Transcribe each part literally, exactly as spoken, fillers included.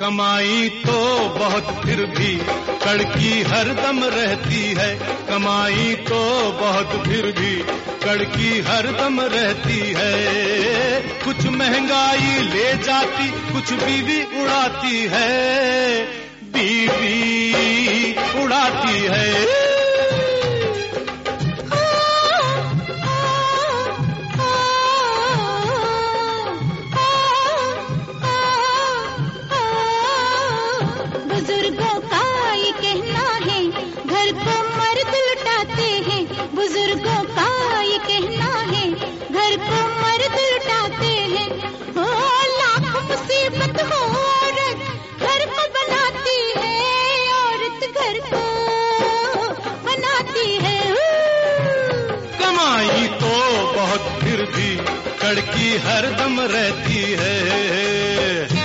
कमाई तो बहुत फिर भी कड़की हरदम रहती है, कमाई तो बहुत फिर भी कड़की हरदम रहती है। कुछ महंगाई ले जाती, कुछ बीवी उड़ाती है, बीवी उड़ाती है। बुजुर्गों का ये कहना है, घर को मर्द लुटाते हैं। बुजुर्गों का ये कहना है, घर को मर्द लुटाते हैं। हो लाख मुसीबत हो, औरत घर को बनाती है, औरत घर को बनाती है। कमाई तो बहुत फिर भी कड़की हरदम रहती है।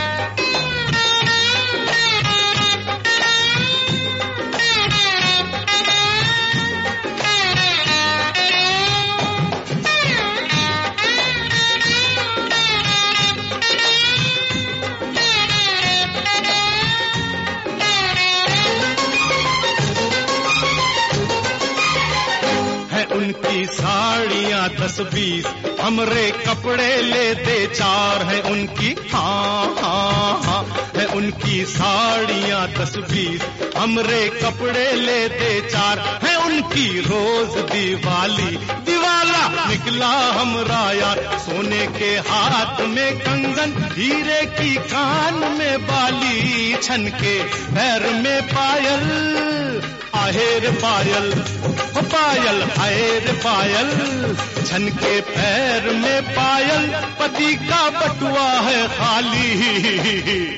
उनकी साड़ियाँ दस बीस, हमरे कपड़े लेते चार हैं उनकी। हाँ हाँ हाँ है उनकी साड़ियाँ दस बीस, हमरे कपड़े लेते चार हैं उनकी। रोज दिवाली दिवाला निकला हमरा यार, सोने के हाथ में कंगन, हीरे की कान में बाली, छन के पैर में पायल, आहेर पायल पायल आहेर पायल, छन के पैर में पायल, पति का बटुआ है खाली।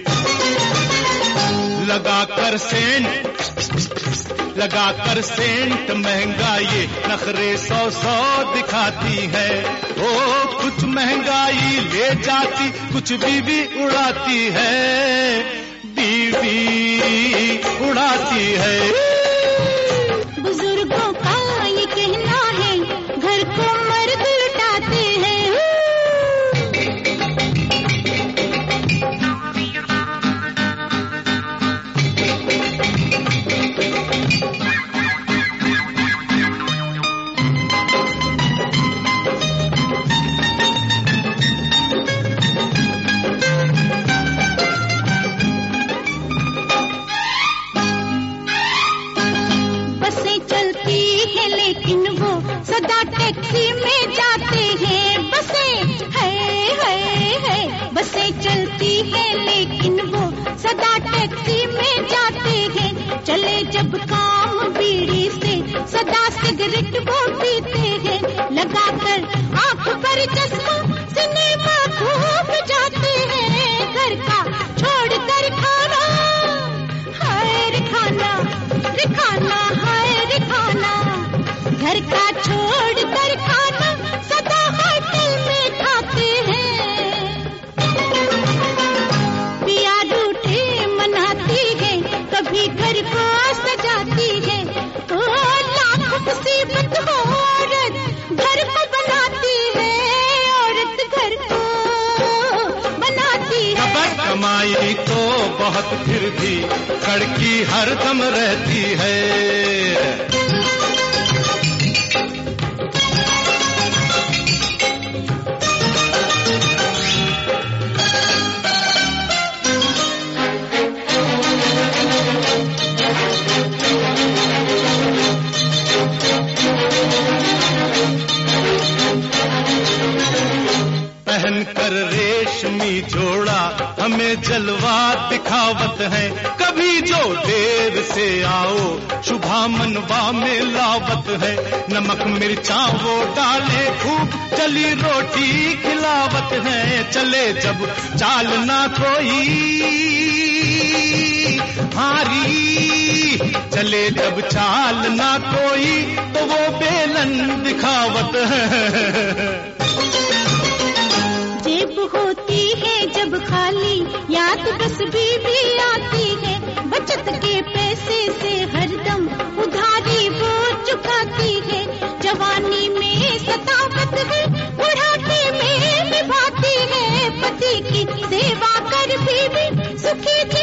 लगा कर सेंट लगा कर सेंट महंगा ये नखरे सौ सौ दिखाती है। ओ कुछ महंगाई ले जाती, कुछ बीवी उड़ाती है, बीवी उड़ाती है। बुजुर्गों का ये कहना है, घर को मर्द लुटाते हैं। बसें चलती है लेकिन वो सदा टैक्सी में जाते हैं। बसें है है है बसें चलती है लेकिन वो सदा टैक्सी में जाते हैं। चले जब काम बीड़ी से, सदा सिगरेट वो पीते हैं। लगाकर आंख पर चश्मा, सिनेमा खूब जाते हैं। घर का छोड़ कर खाना, हाय खाना खाना हाय खाना, घर का छोड़ कर खाना, सदा होटल में खाते हैं। पिया रूठे मनाती है, कभी घर को सजाती है। ओ लाख मुसीबत हो, औरत घर को बनाती है, औरत घर को बनाती है। कमाई तो बहुत फिर भी कड़की हरदम रहती है। पहन कर रेशमी जोड़ा हमें जलवा दिखावत है। कभी जो देर से आओ शुभा मनवा में लावत है। नमक मिर्चा वो डाले खूब, चली रोटी खिलावत है। चले जब चाल ना कोई हारी, चले जब चाल ना कोई तो वो बेलन दिखावत है। जेब होती है जब खाली, याद बस बीवी आती है। बचत के पैसे से हरदम उधारी वो चुकाती है। जवानी में सतावत है, बुढ़ापे में निभाती है। पति की सेवा कर बीवी सुखी